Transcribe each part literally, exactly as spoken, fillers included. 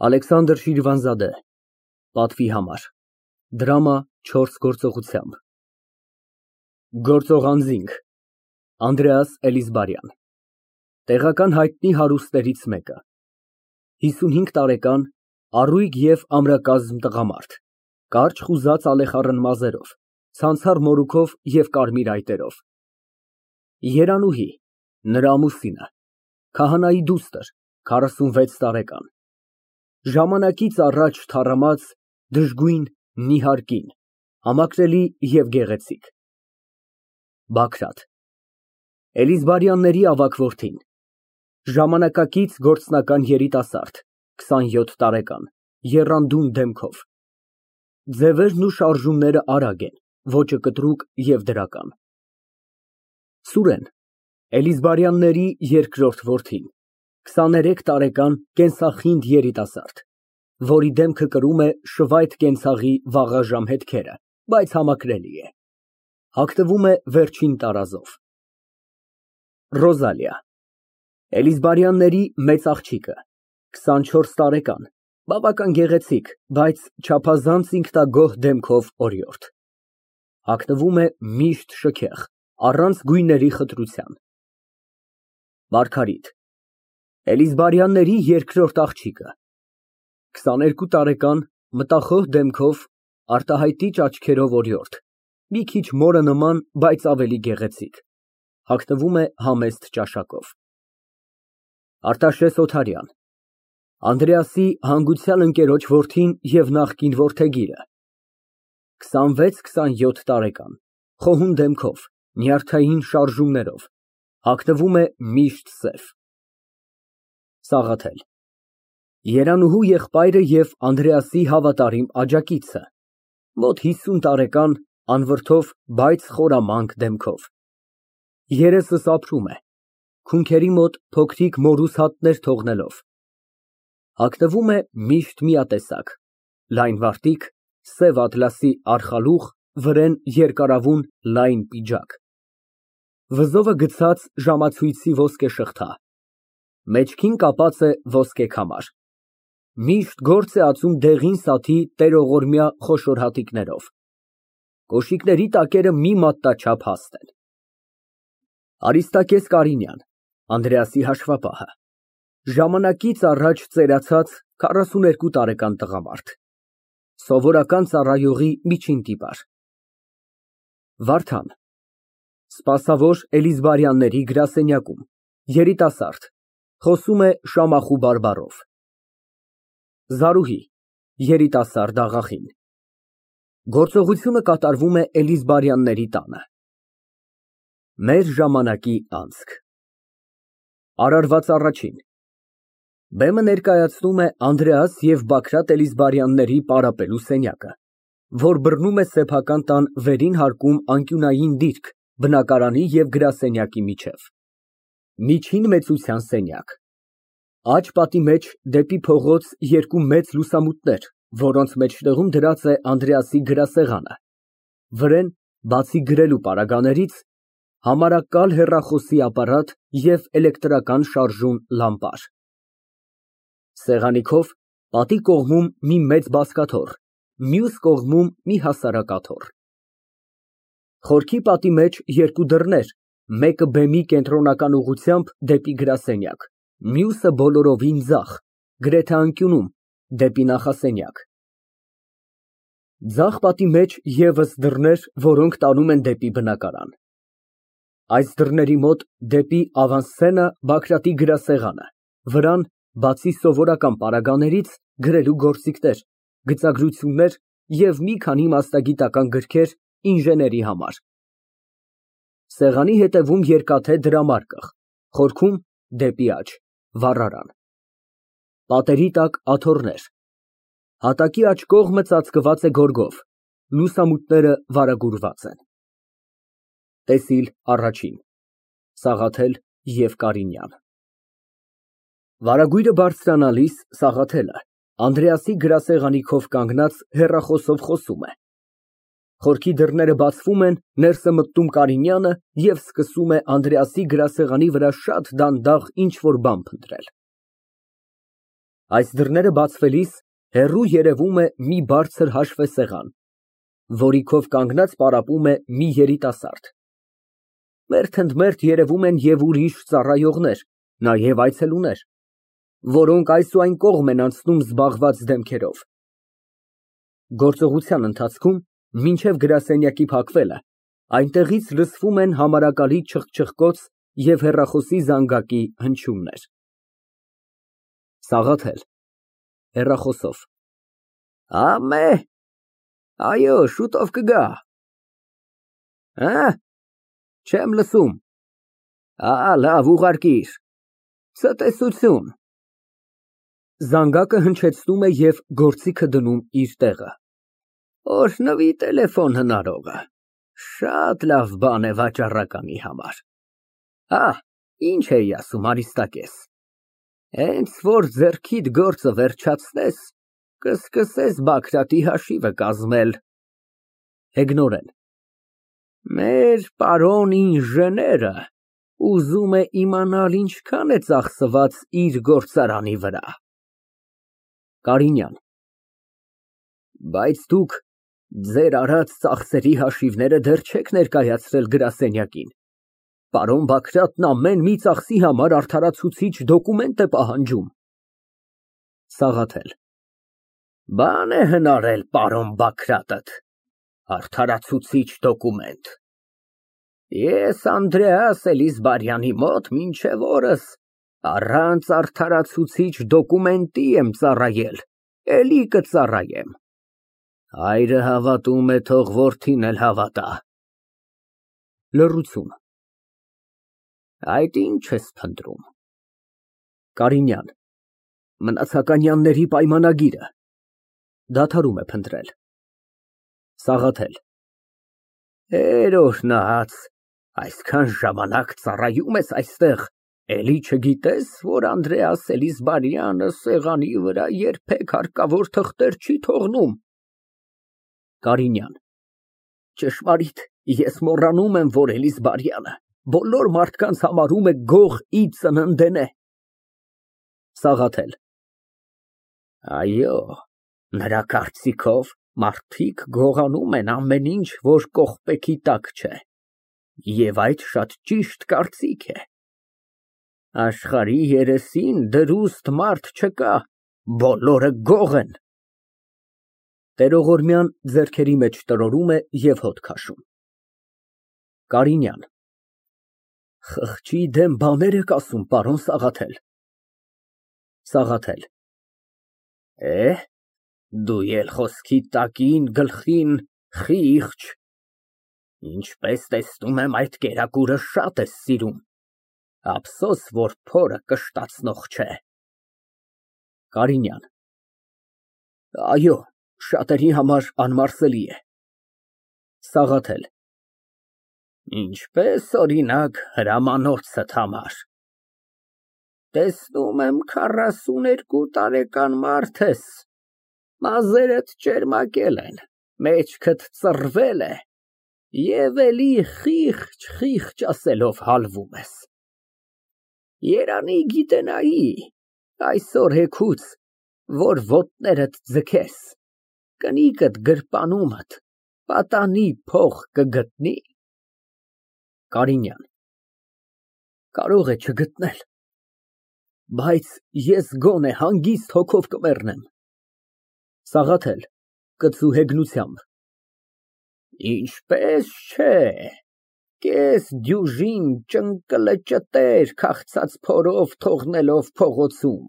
Ալեքսանդր Շիրվանզադե, պատվի համար, դրամա չորս գործողությամբ, գործող անձինք, Անդրեաս Էլիզբարյան, տեղական հայտնի հարուստներից մեկը, հիսունհինգ տարեկան, առույգ և ամրակազմ տղամարդ, կարճ խուզած ալեխառն մազերով, ցանցառ մորուքով և կարմիր այտերով, Երանուհի, նրա ամուսինը, քահանայի դուստր, քառասունվեց տարեկան, ժամանակից առաջ թառամած, դժգույն, նիհար կին, համակրելի և գեղեցիկ, Բագրատ, Էլիզբարյանների ավագ որդին, ժամանակակից գործնական երիտասարդ, քսանյոթ տարեկան, եռանդուն դեմքով, ձևերն ու շարժումները արագ են, ոճը կտրուկ և դրական, Սուրեն, Էլիզբարյանների երկրորդ որդին, քսաներեք տարեկան կենսախինդ երիտասարդ, որի դեմքը կրում է շվայտ կենցաղի վաղաժամ հետքերը, բայց համակրելի է, հագնվում է վերջին տարազով, Ռոզալիա, Էլիզբարյանների մեծ աղջիկը, քսանչորս տարեկան, բավական գեղեցիկ, բայց չափազանց ինքնագոհ դեմքով օրիորդ, հագնվում է միշտ շքեղ, առանց գույների խտրության, Մարգարիտ, Էլիզբարյանների երկրորդ աղջիկը, քսաներկու տարեկան, մտախոհ դեմքով, արտահայտիչ աչքերով օրիորդ, մի քիչ մորը նման, բայց ավելի գեղեցիկ, հագնվում է համեստ ճաշակով, Արտաշես Օթարյան, Անդրեասի հանգուցյալ ընկերոջ որդին և նախկին որդեգիրը, քսանվեց քսանյոթ տարեկան, խոհուն դեմքով, նյարդային շարժումներով, հագնվում է միշտ սև, Սաղաթել, Երանուհու եղբայրը և Անդրեասի հավատարիմ աջակիցը, մոտ հիսուն տարեկան, անվրդով, բայց խորամանկ դեմքով, երեսս ապրում է, քունքերի մոտ փոքրիկ մորուսհատներ թողնելով, հագնվում է միշտ միատեսակ, լայն վարտիք, սև ատլասի արխալուղ, վրեն երկարավուն լայն պիջակ, վզովը գցած ժամացույցի ոսկե շղթա, մեջքին կապած է ոսկե քամար, միշտ գործ է ածում դեղին սաթի տերողորմյա խոշոր հատիկներով, կոշիկների տակերը մի մատնաչափ հաստ են, Արիստակես Կարինյան, Անդրեասի հաշվապահը, ժամանակից առաջ ծերացած քառասուներկու տարեկան տղամարդ, սովորական ծառայողի միջին տիպար, Վարդան, սպասավոր Էլիզբարյանների գրասենյակում, երիտասարդ, խոսում է Շամախու բարբառով, Զարուհի, երիտասարդ աղախին, գործողությունը կատարվում է Էլիզբարյանների տանը, Մեր ժամանակի անցք, Արարված առաջին, Բեմը ներկայացնում է Անդրեաս և Բագրատ Էլիզբարյանների պարապելու սենյակը, որ բռնում է սեփական տան վերին հարկում անկյունային դիրք բնակարանի և գրասենյակի միջև, միջին մեծության սենյակ, աջ պատի մեջ դեպի փողոց երկու մեծ լուսամուտներ, որոնց մեջտեղում դրած է Անդրեասի գրասեղանը, վրեն, բացի գրելու պարագաներից, համարակալ հեռախոսի ապարատ և էլեկտրական շարժուն լամպար, սեղանի քով պատի կողմում մի մեծ բազկաթոռ, մյուս կողմում մի հասարակ աթոռ, խորքի պատի մեջ երկու դռներ, մեկը բեմի կենտրոնական ուղղությամբ դեպի գրասենյակ, մյուսը բոլորովին ձախ, գրեթե անկյունում, դեպի նախասենյակ, ձախ պատի մեջ ևս դռներ, որոնք տանում են դեպի բնակարան, այս դռների մոտ դեպի ավանսցենա Բագրատի գրասեղանը, վրան, բացի սովորական պարագաներից, գրելու գործիքներ, գծագրություններ և մի քանի մասնագիտական գրքեր ինժեների համար, սեղանի հետևում երկաթե դրամարկղ, խորքում դեպի աջ, վառարան, պատերի տակ աթոռներ, հատակի աջ կողմը ծածկված է գորգով, լուսամուտները վարագուրված են, ՏԵՍԻԼ առաջին ՍԱՂԱԹԵԼ և Կարինյան Վարագույրը բարձրանալիս Սաղաթելը Անդրեասի գրասեղանի քով կանգնած հեռախոսով խոսում է, խորքի դռները բացվում են, ներս է մտնում Կարինյանը և սկսում է Անդրեասի գրասեղանի վրա շատ դանդաղ ինչ֊որ բան փնտրել, Այս դռները բացվելիս հեռու երևում է մի բարձր հաշվեսեղան, որի քով կանգնած պարապում է մի երիտասարդ։ Մերթ ընդ մերթ երևում են և ուրիշ ծառայողներ, նաև այցելուներ, որոնք այս ու այն կողմ են անցնում զբաղված դեմքերով։ Գործողության ընթացքում, մինչև գրասենյակի փակվելը, այնտեղից լսվում են համարակալի չխչխկոց և հեռախոսի զանգակի հնչյուններ։ ՍԱՂԱԹԵԼ ֊ (Հեռախոսով) Ամե, այո, շուտով կգա։ Հը՞, չեմ լսում։ Ա, լավ, ուղարկիր։ Ցտեսություն։ (Զանգակը հնչեցնում է և գործիքը դնում իր տեղը)։ Օրհնվի տելեֆոն հնարողը, շատ լավ բան է վաճառականի համար։ Հա, ինչ էի ասում, Արիստակես, հենց որ ձեռքիդ գործը վերջացնես, կսկսես Բագրատի հաշիվը կազմել։ (Հեգնորեն) Մեր պարոն ինժեները ուզում է իմանալ ինչքան է ծախսված իր գործարանի վրա։ (Կարինյան) Բայց դուք ձեր արած ծախսերի հաշիվները դեռ չեք ներկայացրել գրասենյակին։ Պարոն Բագրատն ամեն մի ծախսի համար արդարացուցիչ դոկումենտ է պահանջում։ ՍԱՂԱԹԵԼ ֊ Բան է հնարել պարոն Բագրատդ, արդարացուցիչ դոկումենտ։ Ես Անդրեաս Էլիզբարյանի մոտ մինչև օրս առանց արդարացուցիչ դոկումենտի եմ ծառայել, էլի կծառայեմ։ Հայրը հավատում է, թող որդին էլ հավատա։ (Լռություն) Այդ ի՞նչ ես փնտրում։ (Կարինյան) Մնացականյանների պայմանագիրը։ (Դադարում է փնտրել)։ ՍԱՂԱԹԵԼ ֊ Հեր օրհնած, այսքան ժամանակ ծառայում ես այստեղ, էլի չգիտես, որ Անդրեաս Էլիզբարյանը սեղանի վրա երբեք հարկավոր թղթեր չի թողնում։ (Կարինյան) Ճշմարիտ, ես մոռանում եմ, որ Էլիզբարյանը բոլոր մարդկանց համարում է գող ի ծննդենե։ ՍԱՂԱԹԵԼ ֊ Այո, նրա կարծիքով մարդիկ գողանում են ամեն ինչ, որ կողպեքի տակ չէ, և այդ շատ ճիշտ կարծիք է։ Աշխարհի երեսին դրուստ մարդ չկա, բոլորը գող են։ (Տեղողորմյան ձեռքերի մեջ տրորում է և հոտ քաշում)։ (Կարինյան) Խղճի դեմ բաներ եք ասում, պարոն Սաղաթել։ ՍԱՂԱԹԵԼ ֊ Է, դու էլ խոսքիդ տակին գլխին խիղճ։ Ինչպես տեսնում եմ, այդ կերակուրը շատ ես սիրում, ափսոս, որ փորը կշտացնող չէ։ (Կարինյան) Այո, շատերի համար անմարսելի է։ ՍԱՂԱԹԵԼ ֊ Ինչպես, օրինակ, հրամանոցդ համար։ Տեսնում եմ քառասուներկու տարեկան մարդ ես, մազերդ ճերմակել են, մեջքդ ծռվել է, և էլի խիղճ ասելով հալվում ես։ Երանի գիտենայի, այսօր էգուց, որ ոտներդ ձգես, կնիկդ գրպանումդ պատանի փող կգտնի։ (Կարինյան) Կարող է չգտնել, բայց ես գոնե հանգիստ հոգով կմեռնեմ։ ՍԱՂԱԹԵԼ ֊ (Կծու հեգնությամբ) Ինչպես չէ, կես դյուժին ճընկլը֊ճտեր քաղցած փորով թողնելով փողոցում։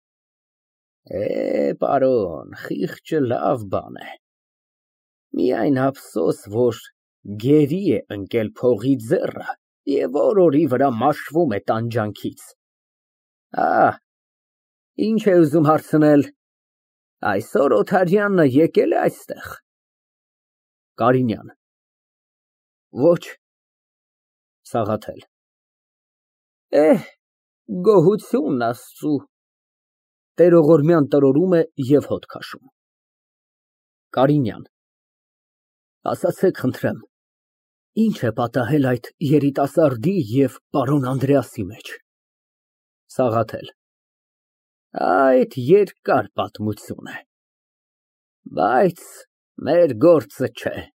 Է, պարոն, խիղճը լավ բան է, միայն ափսոս, որ գերի է ընկել փողի ձեռը և օր֊օրի վրա մաշվում է տանջանքից։ Ա, ինչ է ուզում հարցնել, այսօր Օթարյանը եկե՞լ է այստեղ։ (Կարինյան) Ոչ։ ՍԱՂԱԹԵԼ ֊ Էհ, գոհություն Աստծու։ (Տեղողորմյան տրորում է և հոտ քաշում)։ (Կարինյան) Ասացեք, խնդրեմ, ի՞նչ է պատահել այդ երիտասարդի և պարոն Անդրեասի մեջ։ ՍԱՂԱԹԵԼ ֊ Այդ երկար պատմություն է, բայց մեր գործը չէ։